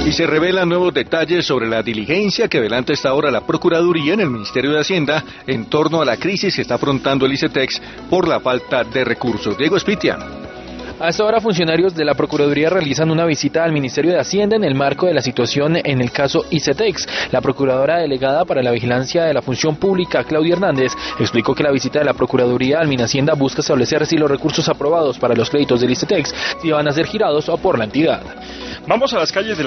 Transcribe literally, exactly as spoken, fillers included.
Y se revelan nuevos detalles sobre la diligencia que adelanta esta hora la Procuraduría en el Ministerio de Hacienda en torno a la crisis que está afrontando el ICETEX por la falta de recursos. Diego Espitia. A esta hora, funcionarios de la Procuraduría realizan una visita al Ministerio de Hacienda en el marco de la situación en el caso ICETEX. La Procuradora Delegada para la Vigilancia de la Función Pública, Claudia Hernández, explicó que la visita de la Procuraduría al Minhacienda busca establecer si los recursos aprobados para los créditos del ICETEX si van a ser girados o por la entidad. Vamos a las calles de